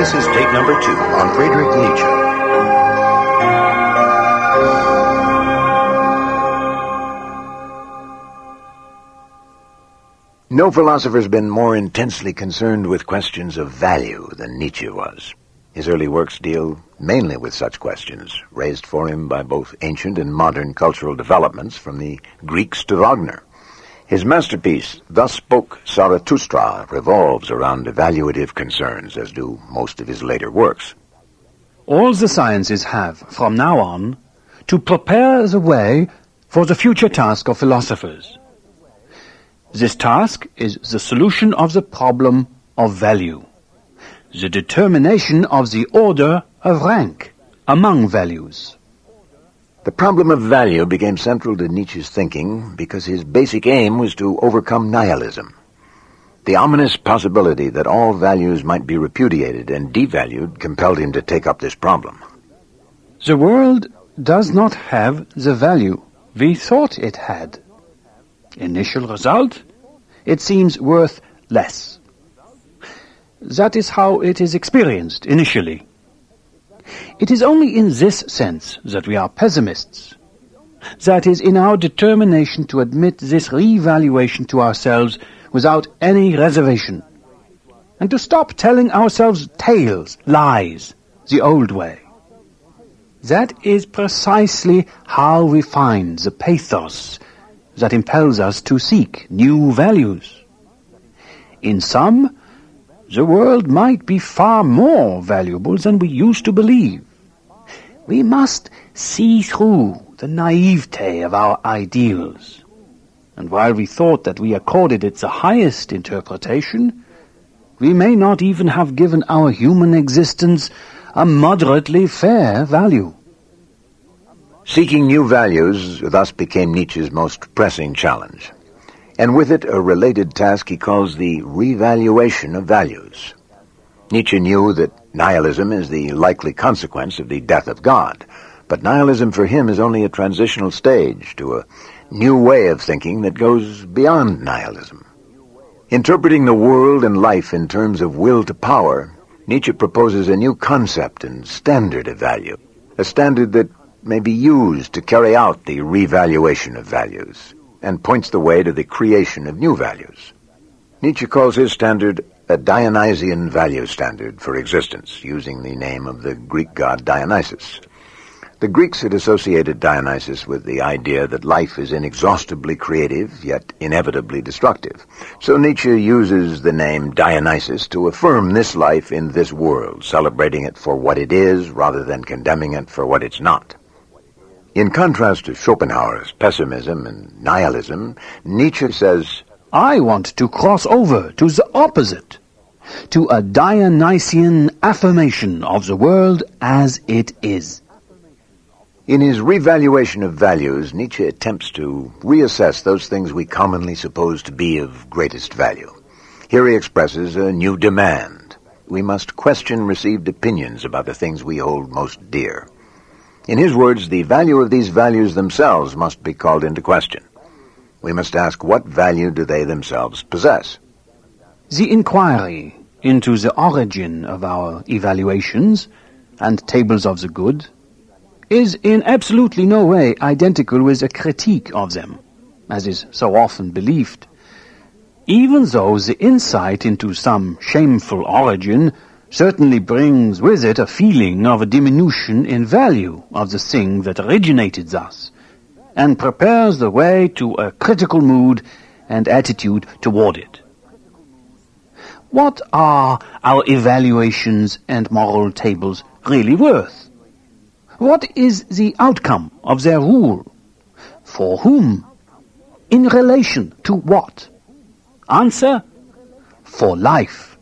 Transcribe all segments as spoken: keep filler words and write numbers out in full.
This is tape number two on Friedrich Nietzsche. No philosopher's been more intensely concerned with questions of value than Nietzsche was. His early works deal mainly with such questions, raised for him by both ancient and modern cultural developments from the Greeks to Wagner. His masterpiece, Thus Spoke Zarathustra, revolves around evaluative concerns, as do most of his later works. All the sciences have, from now on, to prepare the way for the future task of philosophers. This task is the solution of the problem of value, the determination of the order of rank among values. The problem of value became central to Nietzsche's thinking because his basic aim was to overcome nihilism. The ominous possibility that all values might be repudiated and devalued compelled him to take up this problem. The world does not have the value we thought it had. Initial result, it seems worth less. That is how it is experienced initially. It is only in this sense that we are pessimists. That is, in our determination to admit this revaluation to ourselves without any reservation, and to stop telling ourselves tales, lies, the old way. That is precisely how we find the pathos that impels us to seek new values. In some, the world might be far more valuable than we used to believe. We must see through the naivete of our ideals. And while we thought that we accorded it the highest interpretation, we may not even have given our human existence a moderately fair value. Seeking new values thus became Nietzsche's most pressing challenge, and with it a related task he calls the revaluation of values. Nietzsche knew that nihilism is the likely consequence of the death of God, but nihilism for him is only a transitional stage to a new way of thinking that goes beyond nihilism. Interpreting the world and life in terms of will to power, Nietzsche proposes a new concept and standard of value, a standard that may be used to carry out the revaluation of values, and points the way to the creation of new values. Nietzsche calls his standard a Dionysian value standard for existence, using the name of the Greek god Dionysus. The Greeks had associated Dionysus with the idea that life is inexhaustibly creative, yet inevitably destructive. So Nietzsche uses the name Dionysus to affirm this life in this world, celebrating it for what it is rather than condemning it for what it's not. In contrast to Schopenhauer's pessimism and nihilism, Nietzsche says, I want to cross over to the opposite, to a Dionysian affirmation of the world as it is. In his revaluation of values, Nietzsche attempts to reassess those things we commonly suppose to be of greatest value. Here he expresses a new demand. We must question received opinions about the things we hold most dear. In his words, the value of these values themselves must be called into question. We must ask, what value do they themselves possess? The inquiry into the origin of our evaluations and tables of the good is in absolutely no way identical with a critique of them, as is so often believed, even though the insight into some shameful origin certainly brings with it a feeling of a diminution in value of the thing that originated thus, and prepares the way to a critical mood and attitude toward it. What are our evaluations and moral tables really worth? What is the outcome of their rule? For whom? In relation to what? Answer: for life.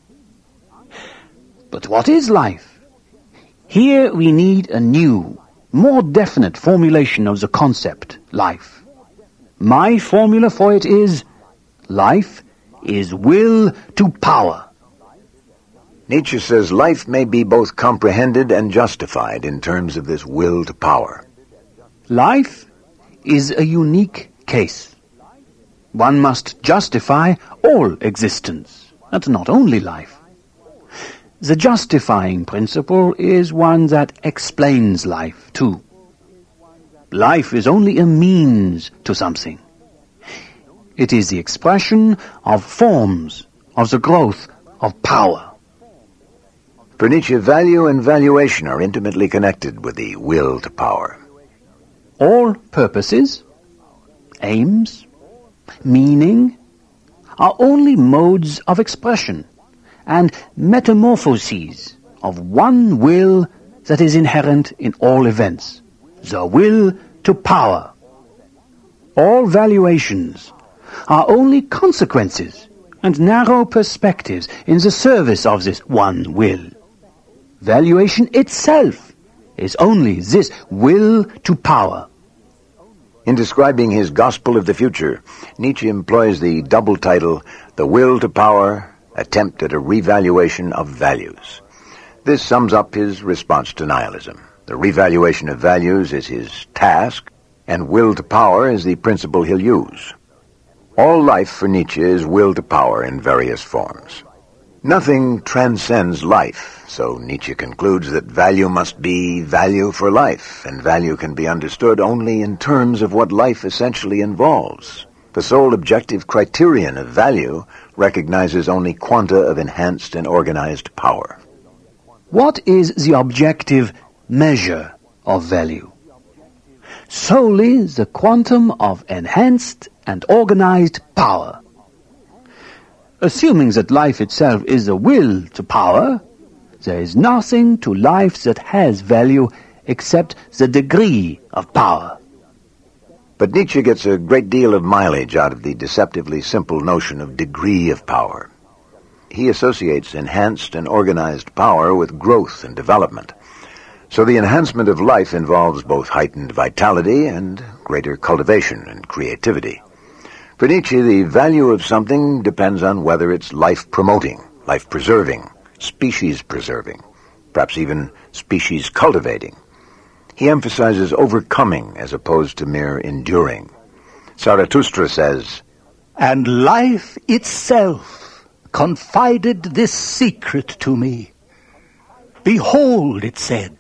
But what is life? Here we need a new, more definite formulation of the concept, life. My formula for it is, life is will to power. Nietzsche says life may be both comprehended and justified in terms of this will to power. Life is a unique case. One must justify all existence, and not only life. The justifying principle is one that explains life, too. Life is only a means to something. It is the expression of forms, of the growth of power. For Nietzsche, value and valuation are intimately connected with the will to power. All purposes, aims, meaning, are only modes of expression and metamorphoses of one will that is inherent in all events, the will to power. All valuations are only consequences and narrow perspectives in the service of this one will. Valuation itself is only this will to power. In describing his Gospel of the Future, Nietzsche employs the double title, The Will to Power, Attempt at a Revaluation of Values. This sums up his response to nihilism. The revaluation of values is his task, and will to power is the principle he'll use. All life for Nietzsche is will to power in various forms. Nothing transcends life, so Nietzsche concludes that value must be value for life, and value can be understood only in terms of what life essentially involves. The sole objective criterion of value recognizes only quanta of enhanced and organized power. What is the objective measure of value? Solely the quantum of enhanced and organized power. Assuming that life itself is a will to power, there is nothing to life that has value except the degree of power. But Nietzsche gets a great deal of mileage out of the deceptively simple notion of degree of power. He associates enhanced and organized power with growth and development. So the enhancement of life involves both heightened vitality and greater cultivation and creativity. For Nietzsche, the value of something depends on whether it's life-promoting, life-preserving, species-preserving, perhaps even species-cultivating. He emphasizes overcoming as opposed to mere enduring. Zarathustra says, "And life itself confided this secret to me. Behold, it said,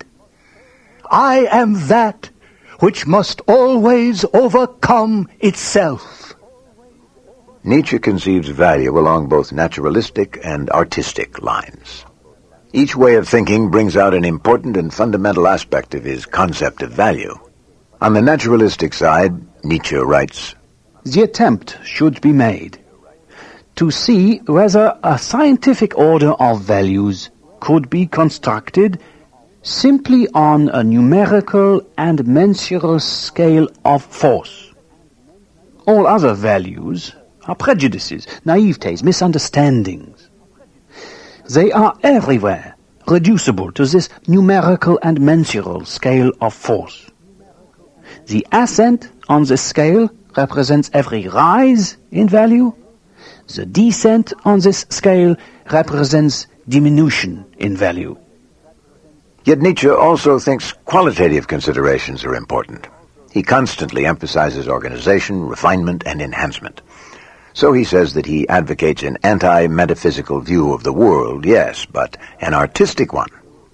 I am that which must always overcome itself." Nietzsche conceives value along both naturalistic and artistic lines. Each way of thinking brings out an important and fundamental aspect of his concept of value. On the naturalistic side, Nietzsche writes, The attempt should be made to see whether a scientific order of values could be constructed simply on a numerical and mensural scale of force. All other values are prejudices, naivetés, misunderstandings. They are everywhere reducible to this numerical and mensural scale of force. The ascent on this scale represents every rise in value. The descent on this scale represents diminution in value. Yet Nietzsche also thinks qualitative considerations are important. He constantly emphasizes organization, refinement, and enhancement. So he says that he advocates an anti-metaphysical view of the world, yes, but an artistic one.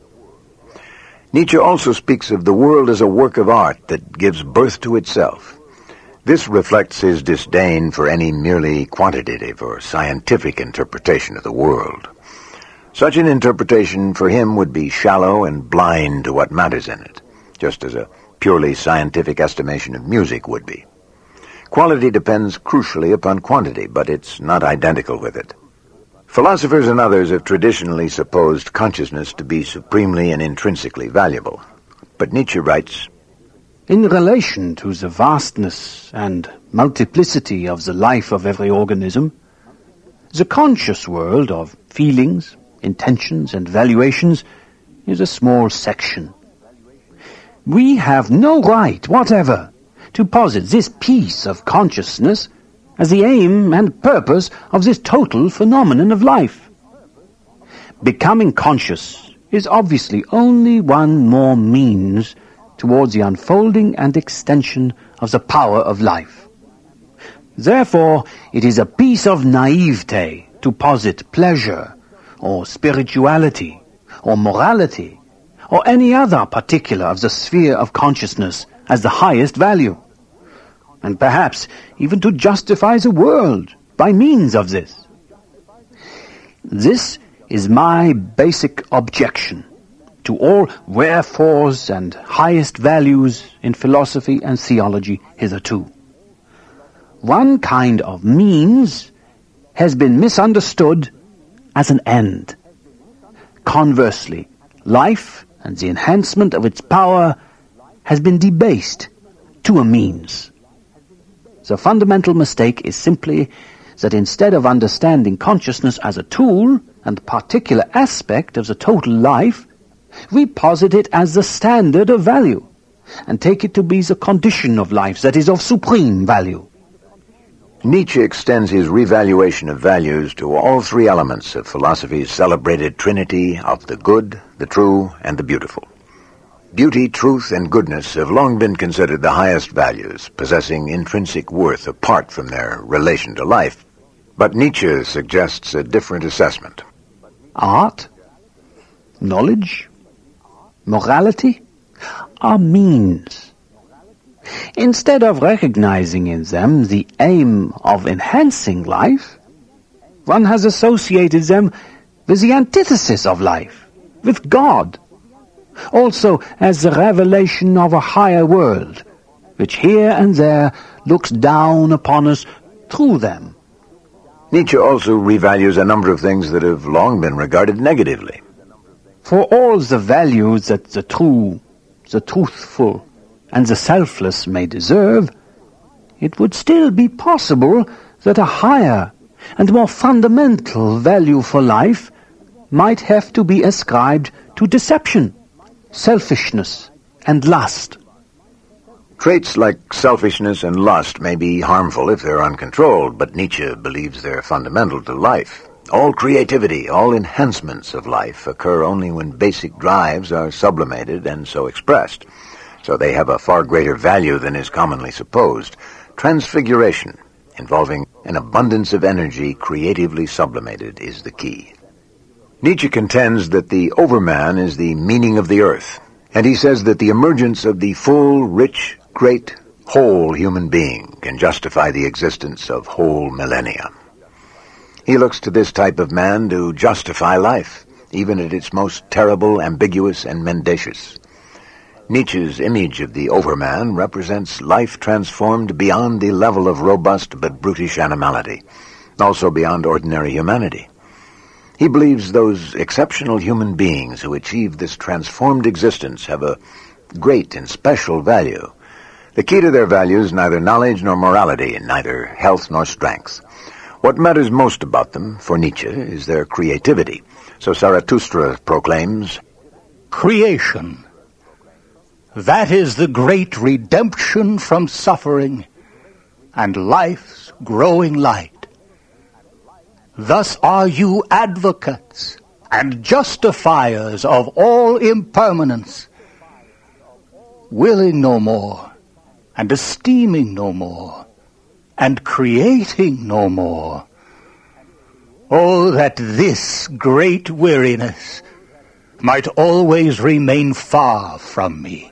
Nietzsche also speaks of the world as a work of art that gives birth to itself. This reflects his disdain for any merely quantitative or scientific interpretation of the world. Such an interpretation for him would be shallow and blind to what matters in it, just as a purely scientific estimation of music would be. Quality depends crucially upon quantity, but it's not identical with it. Philosophers and others have traditionally supposed consciousness to be supremely and intrinsically valuable. But Nietzsche writes, In relation to the vastness and multiplicity of the life of every organism, the conscious world of feelings, intentions, and valuations is a small section. We have no right whatever to posit this piece of consciousness as the aim and purpose of this total phenomenon of life. Becoming conscious is obviously only one more means towards the unfolding and extension of the power of life. Therefore, it is a piece of naivete to posit pleasure or spirituality, or morality, or any other particular of the sphere of consciousness as the highest value, and perhaps even to justify the world by means of this. This is my basic objection to all wherefores and highest values in philosophy and theology hitherto. One kind of means has been misunderstood as an end. Conversely, life and the enhancement of its power has been debased to a means. The fundamental mistake is simply that instead of understanding consciousness as a tool and particular aspect of the total life, we posit it as the standard of value, and take it to be the condition of life that is of supreme value. Nietzsche extends his revaluation of values to all three elements of philosophy's celebrated trinity of the good, the true, and the beautiful. Beauty, truth, and goodness have long been considered the highest values, possessing intrinsic worth apart from their relation to life. But Nietzsche suggests a different assessment. Art, knowledge, morality are means. Instead of recognizing in them the aim of enhancing life, one has associated them with the antithesis of life, with God, also as the revelation of a higher world, which here and there looks down upon us through them. Nietzsche also revalues a number of things that have long been regarded negatively. For all the values that the true, the truthful, and the selfless may deserve, it would still be possible that a higher and more fundamental value for life might have to be ascribed to deception, selfishness, and lust. Traits like selfishness and lust may be harmful if they're uncontrolled, but Nietzsche believes they're fundamental to life. All creativity, all enhancements of life occur only when basic drives are sublimated and so expressed. So they have a far greater value than is commonly supposed. Transfiguration, involving an abundance of energy creatively sublimated, is the key. Nietzsche contends that the overman is the meaning of the earth, and he says that the emergence of the full, rich, great, whole human being can justify the existence of whole millennia. He looks to this type of man to justify life, even at its most terrible, ambiguous, and mendacious. Nietzsche's image of the overman represents life transformed beyond the level of robust but brutish animality, also beyond ordinary humanity. He believes those exceptional human beings who achieve this transformed existence have a great and special value. The key to their value is neither knowledge nor morality, and neither health nor strength. What matters most about them, for Nietzsche, is their creativity. So Zarathustra proclaims, creation. That is the great redemption from suffering and life's growing light. Thus are you advocates and justifiers of all impermanence, willing no more, and esteeming no more, and creating no more. Oh, that this great weariness might always remain far from me.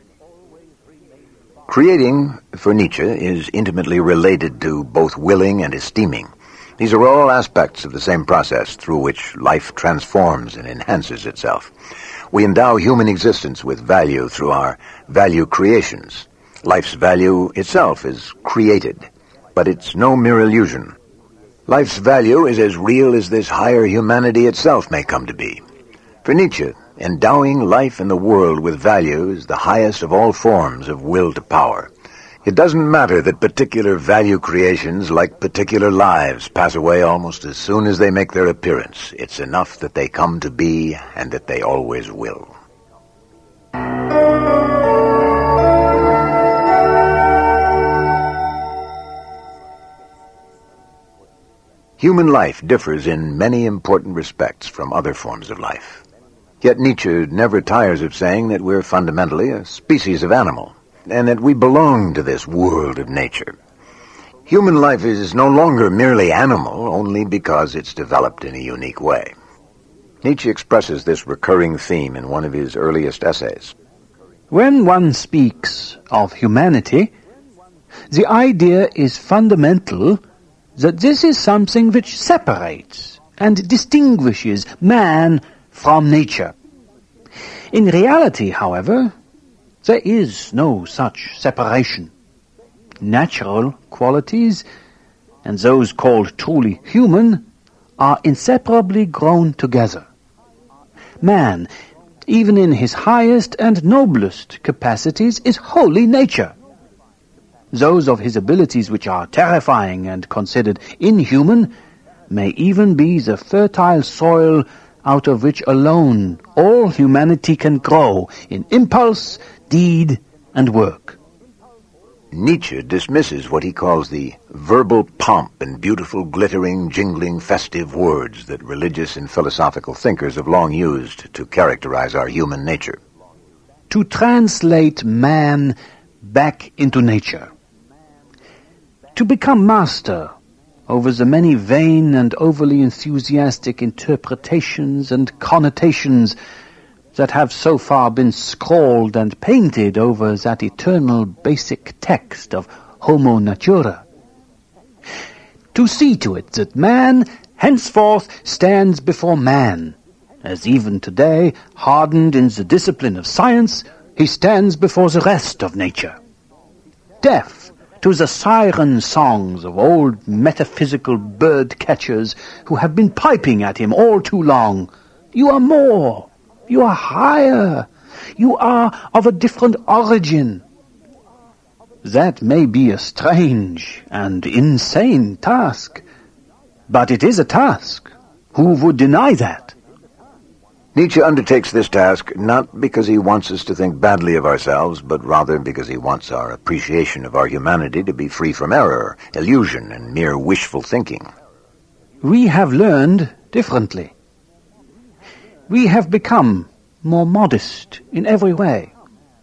Creating, for Nietzsche, is intimately related to both willing and esteeming. These are all aspects of the same process through which life transforms and enhances itself. We endow human existence with value through our value creations. Life's value itself is created, but it's no mere illusion. Life's value is as real as this higher humanity itself may come to be. For Nietzsche, endowing life and the world with value is the highest of all forms of will to power. It doesn't matter that particular value creations, like particular lives, pass away almost as soon as they make their appearance. It's enough that they come to be and that they always will. Human life differs in many important respects from other forms of life. Yet Nietzsche never tires of saying that we're fundamentally a species of animal, and that we belong to this world of nature. Human life is no longer merely animal only because it's developed in a unique way. Nietzsche expresses this recurring theme in one of his earliest essays. When one speaks of humanity, the idea is fundamental that this is something which separates and distinguishes man from nature. In reality, however, there is no such separation. Natural qualities and those called truly human are inseparably grown together. Man, even in his highest and noblest capacities, is wholly nature. Those of his abilities which are terrifying and considered inhuman may even be the fertile soil out of which alone all humanity can grow in impulse, deed, and work. Nietzsche dismisses what he calls the verbal pomp and beautiful, glittering, jingling, festive words that religious and philosophical thinkers have long used to characterize our human nature. To translate man back into nature. To become master over the many vain and overly enthusiastic interpretations and connotations that have so far been scrawled and painted over that eternal basic text of Homo Natura. To see to it that man henceforth stands before man, as even today, hardened in the discipline of science, he stands before the rest of nature. Deaf to the siren songs of old metaphysical bird-catchers who have been piping at him all too long, you are more. You are higher. You are of a different origin. That may be a strange and insane task, but it is a task. Who would deny that? Nietzsche undertakes this task not because he wants us to think badly of ourselves, but rather because he wants our appreciation of our humanity to be free from error, illusion, and mere wishful thinking. We have learned differently. We have become more modest in every way.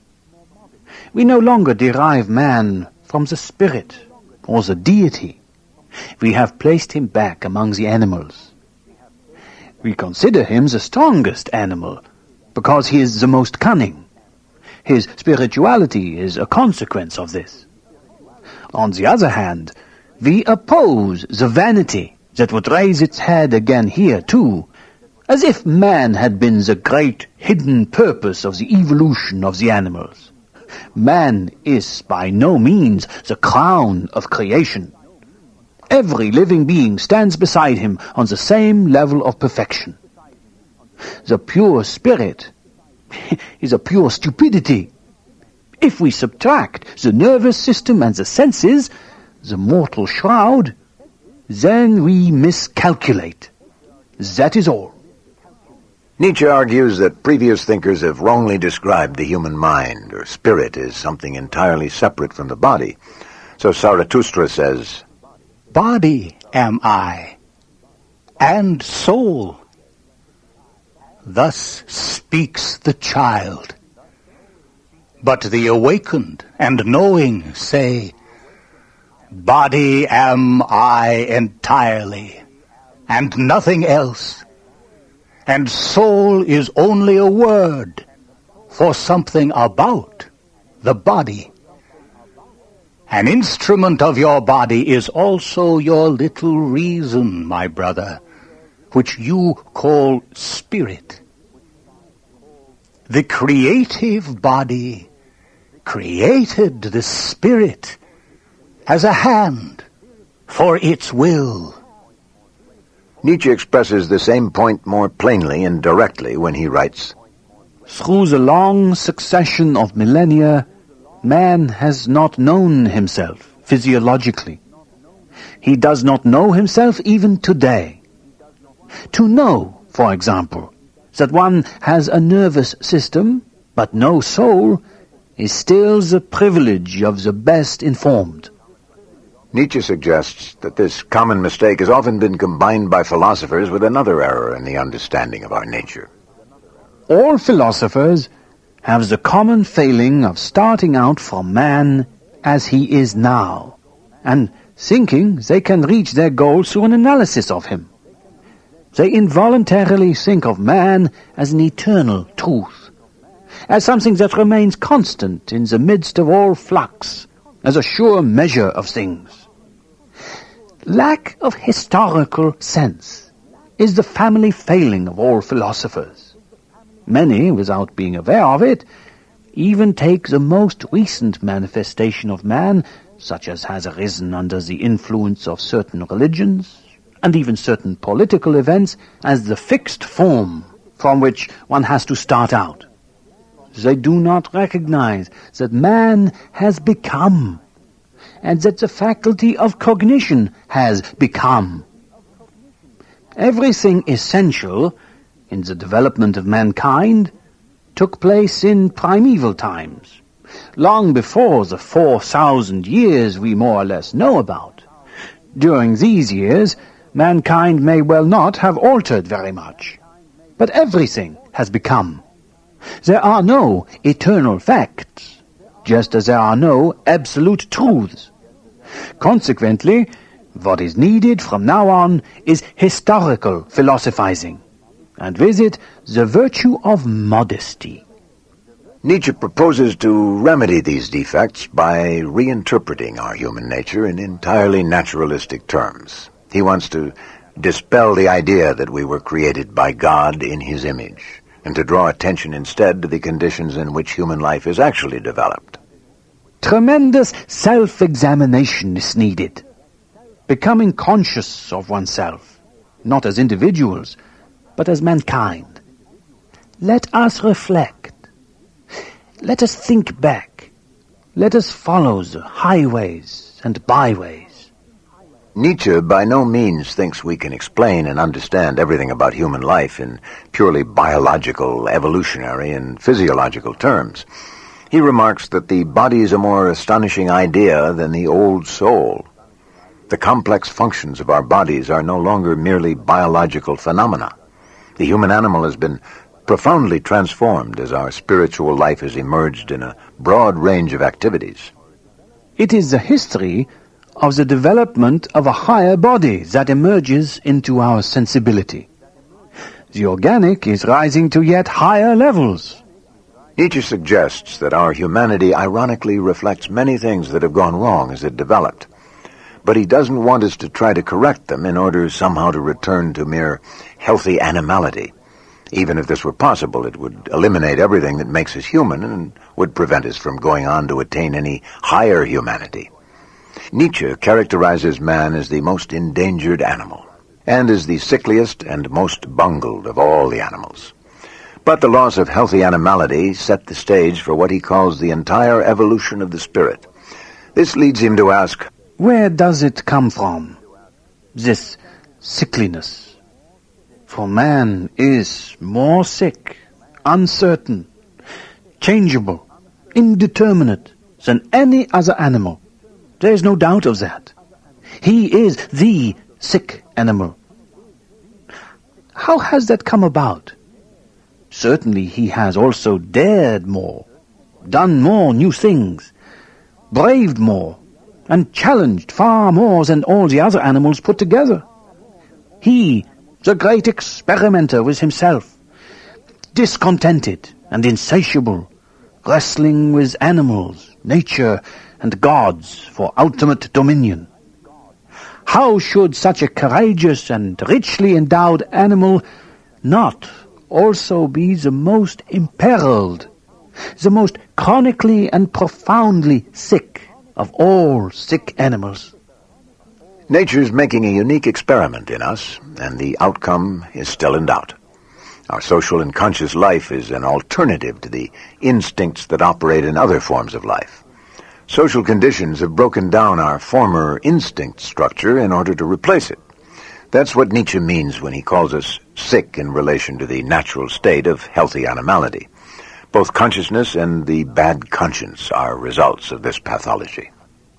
We no longer derive man from the spirit or the deity. We have placed him back among the animals. We consider him the strongest animal because he is the most cunning. His spirituality is a consequence of this. On the other hand, we oppose the vanity that would raise its head again here too, as if man had been the great hidden purpose of the evolution of the animals. Man is by no means the crown of creation. Every living being stands beside him on the same level of perfection. The pure spirit is a pure stupidity. If we subtract the nervous system and the senses, the mortal shroud, then we miscalculate. That is all. Nietzsche argues that previous thinkers have wrongly described the human mind or spirit as something entirely separate from the body. So Zarathustra says, "Body am I, and soul." Thus speaks the child. But the awakened and knowing say, "Body am I entirely, and nothing else. And soul is only a word for something about the body. An instrument of your body is also your little reason, my brother, which you call spirit. The creative body created the spirit as a hand for its will." Nietzsche expresses the same point more plainly and directly when he writes, "Through the long succession of millennia, man has not known himself physiologically. He does not know himself even today. To know, for example, that one has a nervous system, but no soul, is still the privilege of the best informed." Nietzsche suggests that this common mistake has often been combined by philosophers with another error in the understanding of our nature. All philosophers have the common failing of starting out from man as he is now, and thinking they can reach their goal through an analysis of him. They involuntarily think of man as an eternal truth, as something that remains constant in the midst of all flux, as a sure measure of things. Lack of historical sense is the family failing of all philosophers. Many, without being aware of it, even take the most recent manifestation of man, such as has arisen under the influence of certain religions, and even certain political events, as the fixed form from which one has to start out. They do not recognize that man has become, and that the faculty of cognition has become. Everything essential in the development of mankind took place in primeval times, long before the four thousand years we more or less know about. During these years, mankind may well not have altered very much, but everything has become. There are no eternal facts, just as there are no absolute truths. Consequently, what is needed from now on is historical philosophizing, and with it the virtue of modesty. Nietzsche proposes to remedy these defects by reinterpreting our human nature in entirely naturalistic terms. He wants to dispel the idea that we were created by God in his image, and to draw attention instead to the conditions in which human life is actually developed. Tremendous self-examination is needed. Becoming conscious of oneself, not as individuals, but as mankind. Let us reflect. Let us think back. Let us follow the highways and byways. Nietzsche by no means thinks we can explain and understand everything about human life in purely biological, evolutionary, and physiological terms. He remarks that the body is a more astonishing idea than the old soul. The complex functions of our bodies are no longer merely biological phenomena. The human animal has been profoundly transformed as our spiritual life has emerged in a broad range of activities. It is the history of the development of a higher body that emerges into our sensibility. The organic is rising to yet higher levels. Nietzsche suggests that our humanity ironically reflects many things that have gone wrong as it developed, but he doesn't want us to try to correct them in order somehow to return to mere healthy animality. Even if this were possible, it would eliminate everything that makes us human and would prevent us from going on to attain any higher humanity. Nietzsche characterizes man as the most endangered animal, and as the sickliest and most bungled of all the animals. But the laws of healthy animality set the stage for what he calls the entire evolution of the spirit. This leads him to ask, where does it come from, this sickliness? For man is more sick, uncertain, changeable, indeterminate than any other animal. There is no doubt of that. He is the sick animal. How has that come about? Certainly he has also dared more, done more new things, braved more, and challenged far more than all the other animals put together. He, the great experimenter with himself, discontented and insatiable, wrestling with animals, nature, and gods for ultimate dominion. How should such a courageous and richly endowed animal not also be the most imperiled, the most chronically and profoundly sick of all sick animals? Nature's making a unique experiment in us, and the outcome is still in doubt. Our social and conscious life is an alternative to the instincts that operate in other forms of life. Social conditions have broken down our former instinct structure in order to replace it. That's what Nietzsche means when he calls us sick in relation to the natural state of healthy animality. Both consciousness and the bad conscience are results of this pathology.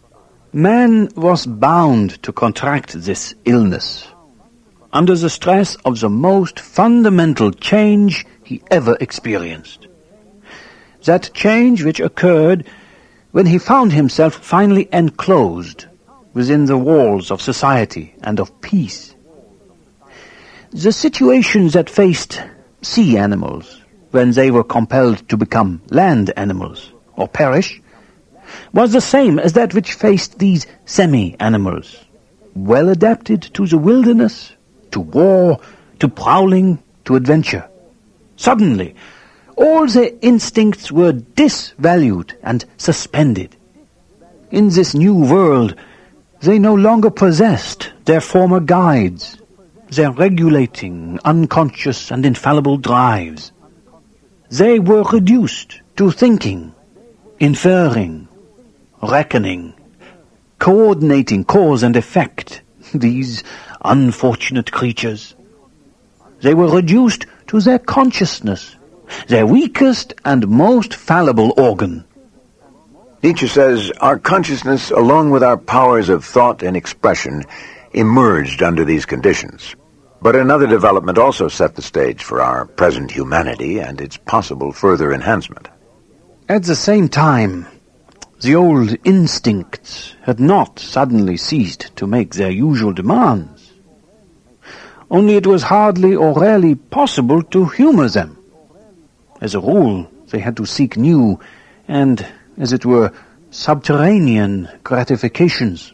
Man was bound to contract this illness under the stress of the most fundamental change he ever experienced. That change which occurred when he found himself finally enclosed within the walls of society and of peace. The situations that faced sea animals when they were compelled to become land animals or perish was the same as that which faced these semi-animals, well adapted to the wilderness, to war, to prowling, to adventure. Suddenly, all their instincts were disvalued and suspended. In this new world, they no longer possessed their former guides, their regulating, unconscious and infallible drives. They were reduced to thinking, inferring, reckoning, coordinating cause and effect, these unfortunate creatures. They were reduced to their consciousness, their weakest and most fallible organ. Nietzsche says our consciousness, along with our powers of thought and expression, emerged under these conditions. But another development also set the stage for our present humanity and its possible further enhancement. At the same time, the old instincts had not suddenly ceased to make their usual demands. Only it was hardly or rarely possible to humor them. As a rule, they had to seek new and, as it were, subterranean gratifications.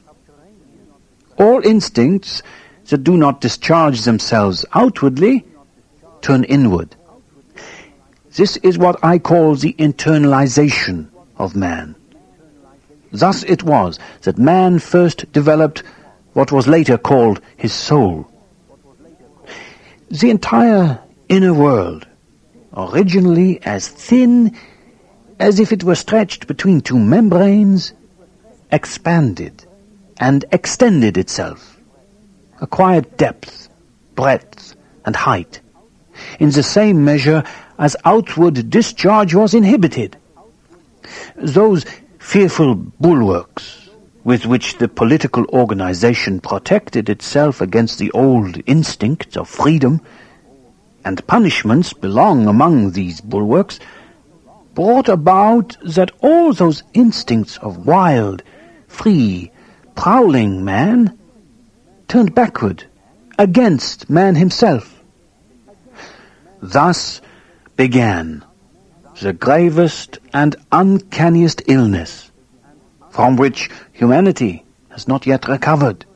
All instincts that do not discharge themselves outwardly turn inward. This is what I call the internalization of man. Thus it was that man first developed what was later called his soul. The entire inner world, originally as thin as if it were stretched between two membranes, expanded and extended itself, acquired depth, breadth, and height, in the same measure as outward discharge was inhibited. Those fearful bulwarks with which the political organization protected itself against the old instincts of freedom, and punishments belong among these bulwarks, brought about that all those instincts of wild, free, prowling man turned backward against man himself. Thus began the gravest and uncanniest illness, from which humanity has not yet recovered.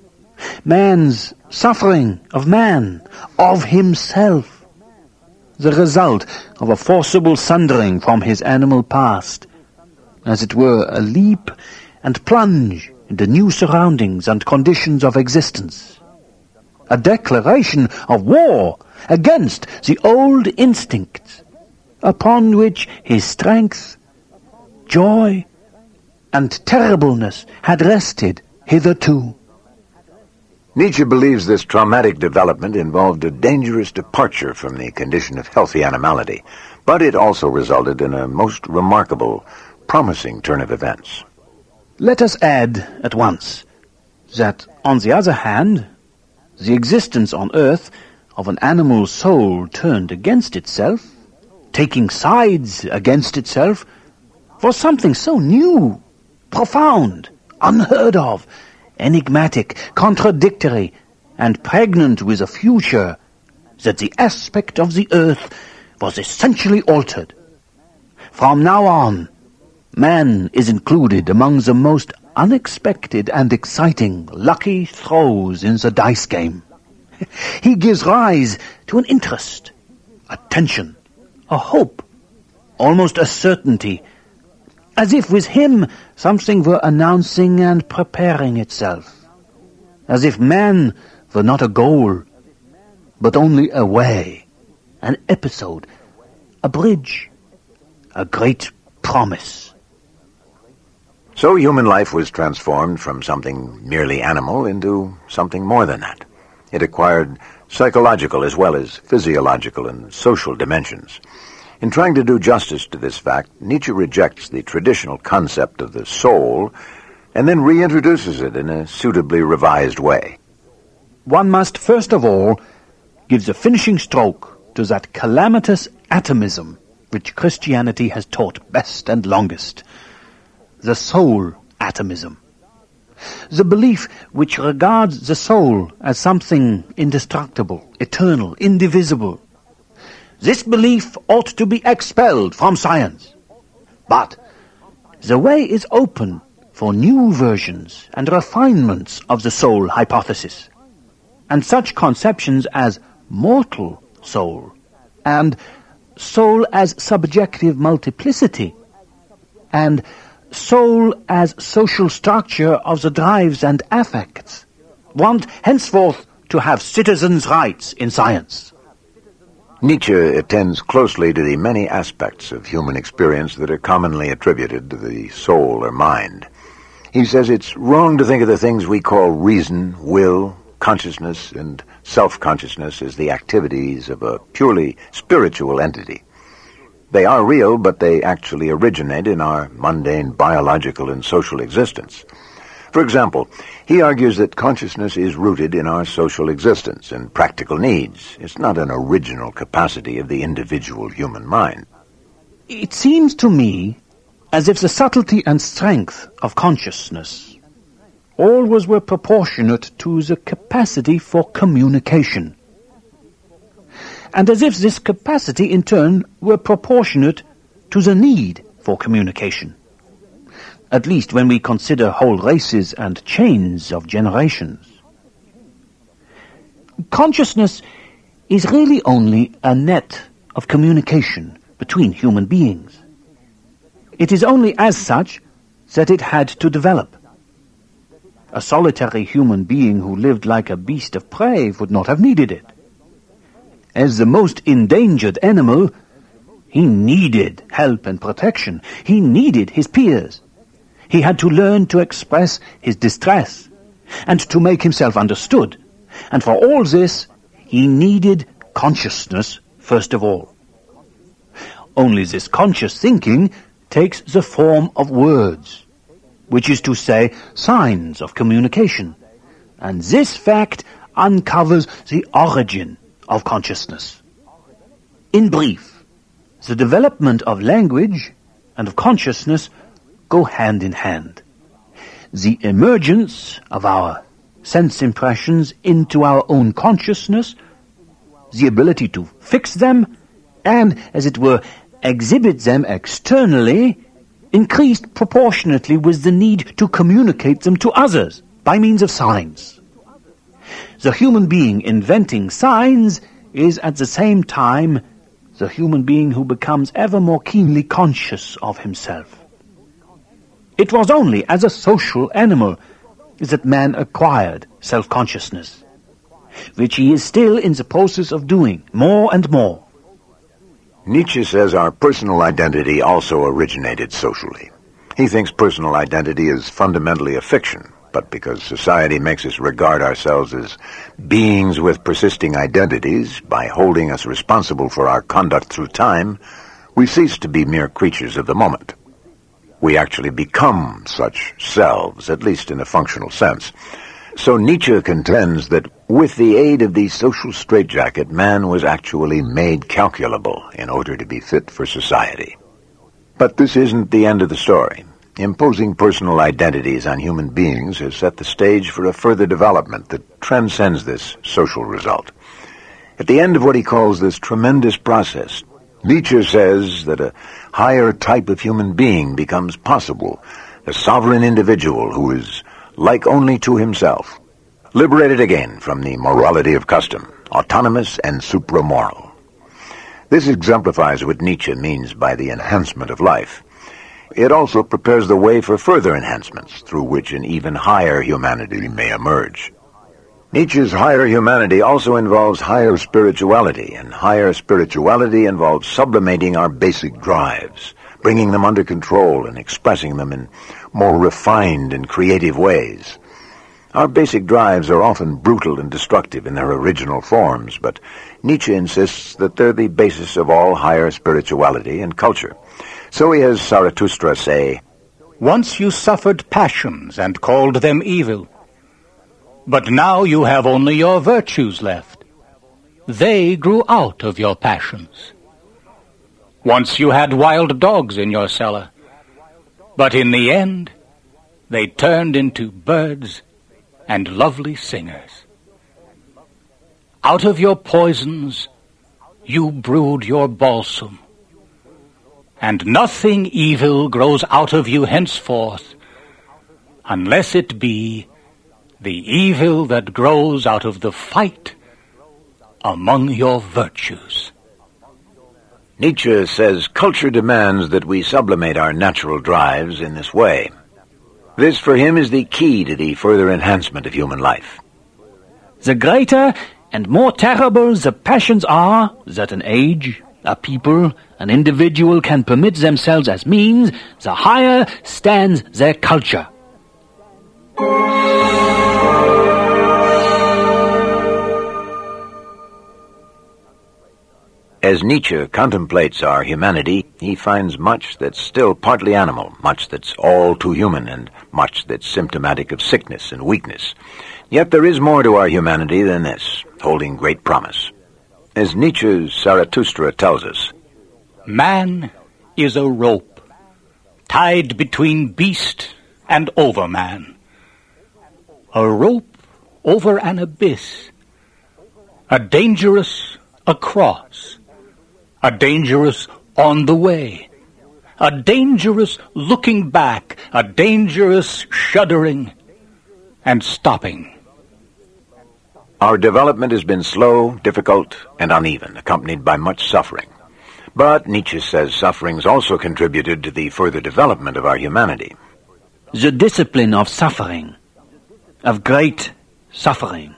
Man's suffering of man, of himself, the result of a forcible sundering from his animal past, as it were a leap and plunge into new surroundings and conditions of existence, a declaration of war against the old instincts, upon which his strength, joy, and terribleness had rested hitherto. Nietzsche believes this traumatic development involved a dangerous departure from the condition of healthy animality, but it also resulted in a most remarkable, promising turn of events. Let us add at once that, on the other hand, the existence on earth of an animal soul turned against itself, taking sides against itself, was something so new, profound, unheard of, enigmatic, contradictory, and pregnant with a future, that the aspect of the earth was essentially altered. From now on, man is included among the most unexpected and exciting lucky throws in the dice game. He gives rise to an interest, a tension, a hope, almost a certainty, as if with him something were announcing and preparing itself, as if man were not a goal, but only a way, an episode, a bridge, a great promise. So human life was transformed from something merely animal into something more than that. It acquired psychological as well as physiological and social dimensions. In trying to do justice to this fact, Nietzsche rejects the traditional concept of the soul and then reintroduces it in a suitably revised way. One must first of all give the finishing stroke to that calamitous atomism which Christianity has taught best and longest, the soul atomism. The belief which regards the soul as something indestructible, eternal, indivisible. This belief ought to be expelled from science. But the way is open for new versions and refinements of the soul hypothesis, and such conceptions as mortal soul, and soul as subjective multiplicity, and soul as social structure of the drives and affects, want henceforth to have citizens' rights in science. Nietzsche attends closely to the many aspects of human experience that are commonly attributed to the soul or mind. He says it's wrong to think of the things we call reason, will, consciousness, and self-consciousness as the activities of a purely spiritual entity. They are real, but they actually originate in our mundane biological and social existence. For example, he argues that consciousness is rooted in our social existence and practical needs. It's not an original capacity of the individual human mind. It seems to me as if the subtlety and strength of consciousness always were proportionate to the capacity for communication, and as if this capacity in turn were proportionate to the need for communication, at least when we consider whole races and chains of generations. Consciousness is really only a net of communication between human beings. It is only as such that it had to develop. A solitary human being who lived like a beast of prey would not have needed it. As the most endangered animal, he needed help and protection. He needed his peers. He had to learn to express his distress and to make himself understood. And for all this, he needed consciousness first of all. Only this conscious thinking takes the form of words, which is to say, signs of communication. And this fact uncovers the origin of consciousness. In brief, the development of language and of consciousness go hand in hand. The emergence of our sense impressions into our own consciousness, the ability to fix them, and, as it were, exhibit them externally, increased proportionately with the need to communicate them to others by means of signs. The human being inventing signs is at the same time the human being who becomes ever more keenly conscious of himself. It was only as a social animal that man acquired self-consciousness, which he is still in the process of doing more and more. Nietzsche says our personal identity also originated socially. He thinks personal identity is fundamentally a fiction, but because society makes us regard ourselves as beings with persisting identities by holding us responsible for our conduct through time, we cease to be mere creatures of the moment. We actually become such selves, at least in a functional sense. So Nietzsche contends that with the aid of the social straitjacket, man was actually made calculable in order to be fit for society. But this isn't the end of the story. Imposing personal identities on human beings has set the stage for a further development that transcends this social result. At the end of what he calls this tremendous process, Nietzsche says that a higher type of human being becomes possible, a sovereign individual who is like only to himself, liberated again from the morality of custom, autonomous and supramoral. This exemplifies what Nietzsche means by the enhancement of life. It also prepares the way for further enhancements through which an even higher humanity may emerge. Nietzsche's higher humanity also involves higher spirituality, and higher spirituality involves sublimating our basic drives, bringing them under control and expressing them in more refined and creative ways. Our basic drives are often brutal and destructive in their original forms, but Nietzsche insists that they're the basis of all higher spirituality and culture. So he has Zarathustra say, "Once you suffered passions and called them evil, but now you have only your virtues left. They grew out of your passions. Once you had wild dogs in your cellar, but in the end, they turned into birds and lovely singers. Out of your poisons you brewed your balsam, and nothing evil grows out of you henceforth, unless it be the evil that grows out of the fight among your virtues. Nietzsche says culture demands that we sublimate our natural drives in this way. This, for him, is the key to the further enhancement of human life. The greater and more terrible the passions are that an age, a people, an individual can permit themselves as means, the higher stands their culture. As Nietzsche contemplates our humanity, he finds much that's still partly animal, much that's all too human, and much that's symptomatic of sickness and weakness. Yet there is more to our humanity than this, holding great promise. As Nietzsche's Zarathustra tells us, man is a rope, tied between beast and overman. A rope over an abyss, a dangerous across, a dangerous on the way, a dangerous looking back, a dangerous shuddering and stopping. Our development has been slow, difficult, and uneven, accompanied by much suffering. But Nietzsche says suffering's also contributed to the further development of our humanity. The discipline of suffering, of great suffering.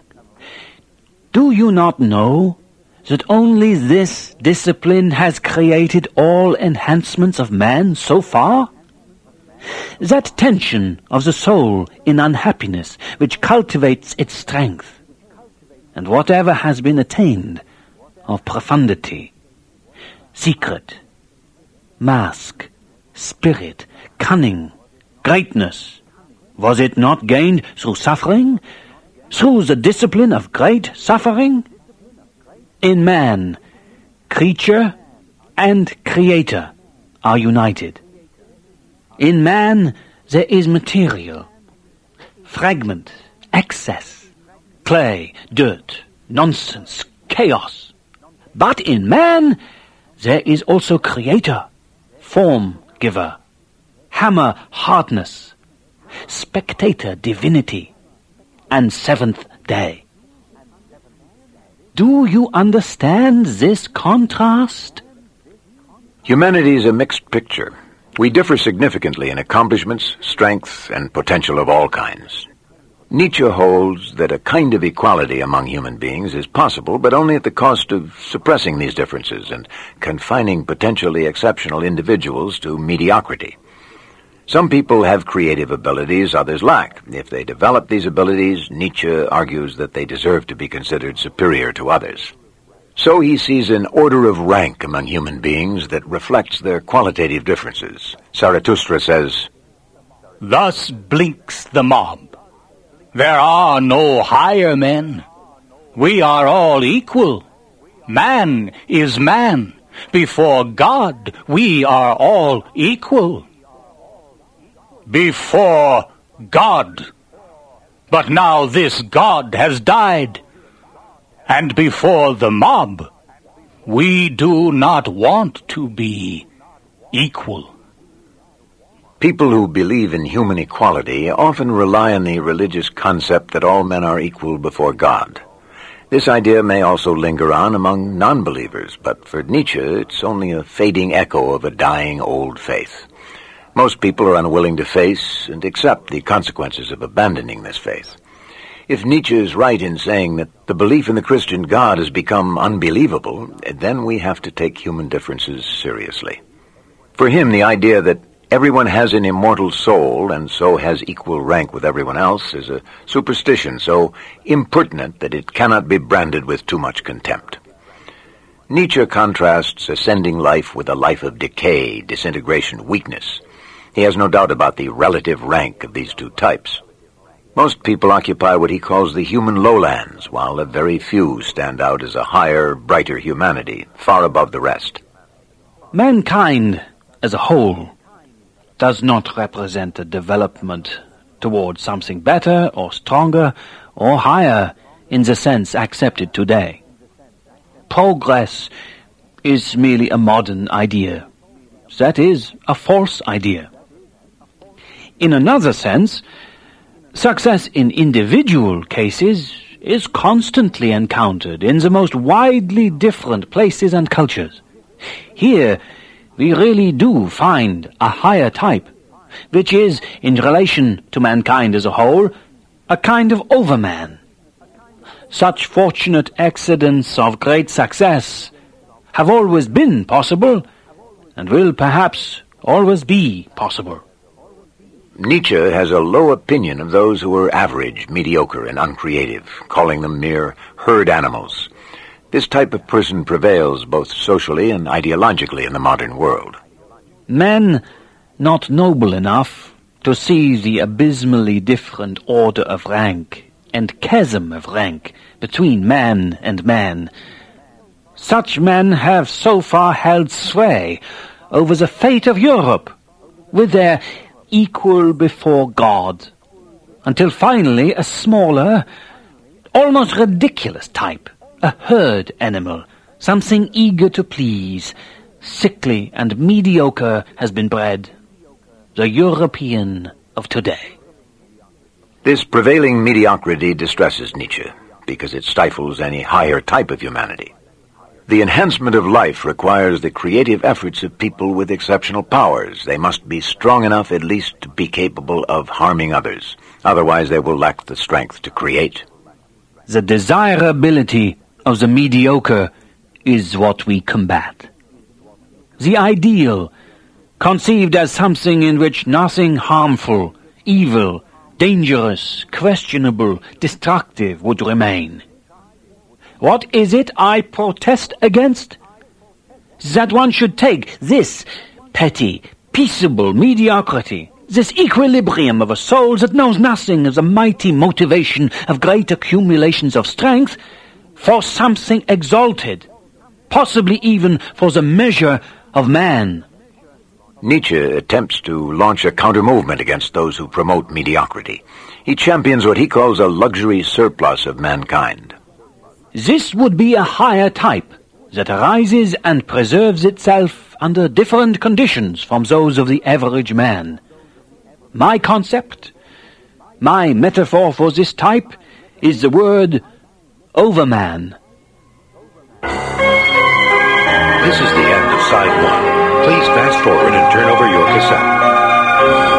Do you not know that only this discipline has created all enhancements of man so far? That tension of the soul in unhappiness which cultivates its strength, and whatever has been attained of profundity, secret, mask, spirit, cunning, greatness, was it not gained through suffering, through the discipline of great suffering? In man, creature and creator are united. In man there is material, fragment, excess, clay, dirt, nonsense, chaos. But in man there is also creator, form giver, hammer hardness, spectator divinity, and seventh day. Do you understand this contrast? Humanity is a mixed picture. We differ significantly in accomplishments, strength, and potential of all kinds. Nietzsche holds that a kind of equality among human beings is possible, but only at the cost of suppressing these differences and confining potentially exceptional individuals to mediocrity. Some people have creative abilities, others lack. If they develop these abilities, Nietzsche argues that they deserve to be considered superior to others. So he sees an order of rank among human beings that reflects their qualitative differences. Zarathustra says, thus blinks the mob. There are no higher men. We are all equal. Man is man. Before God, we are all equal. Before God. But now this God has died. And before the mob, we do not want to be equal. People who believe in human equality often rely on the religious concept that all men are equal before God. This idea may also linger on among non-believers, but for Nietzsche it's only a fading echo of a dying old faith. Most people are unwilling to face and accept the consequences of abandoning this faith. If Nietzsche is right in saying that the belief in the Christian God has become unbelievable, then we have to take human differences seriously. For him, the idea that everyone has an immortal soul and so has equal rank with everyone else is a superstition so impertinent that it cannot be branded with too much contempt. Nietzsche contrasts ascending life with a life of decay, disintegration, weakness. He has no doubt about the relative rank of these two types. Most people occupy what he calls the human lowlands, while a very few stand out as a higher, brighter humanity, far above the rest. Mankind, as a whole, does not represent a development towards something better or stronger or higher in the sense accepted today. Progress is merely a modern idea. That is, a false idea. In another sense, success in individual cases is constantly encountered in the most widely different places and cultures. Here, we really do find a higher type, which is, in relation to mankind as a whole, a kind of overman. Such fortunate accidents of great success have always been possible, and will perhaps always be possible. Nietzsche has a low opinion of those who are average, mediocre, and uncreative, calling them mere herd animals. This type of person prevails both socially and ideologically in the modern world. Men not noble enough to see the abysmally different order of rank and chasm of rank between man and man. Such men have so far held sway over the fate of Europe with their equal before God, until finally a smaller, almost ridiculous type, a herd animal, something eager to please, sickly and mediocre, has been bred, the European of today. This prevailing mediocrity distresses Nietzsche, because it stifles any higher type of humanity. The enhancement of life requires the creative efforts of people with exceptional powers. They must be strong enough at least to be capable of harming others. Otherwise they will lack the strength to create. The desirability of the mediocre is what we combat. The ideal, conceived as something in which nothing harmful, evil, dangerous, questionable, destructive would remain. What is it I protest against? That one should take this petty, peaceable mediocrity, this equilibrium of a soul that knows nothing of the mighty motivation of great accumulations of strength, for something exalted, possibly even for the measure of man. Nietzsche attempts to launch a counter-movement against those who promote mediocrity. He champions what he calls a luxury surplus of mankind. This would be a higher type that arises and preserves itself under different conditions from those of the average man. My concept, my metaphor for this type, is the word overman. This is the end of side one. Please fast forward and turn over your cassette.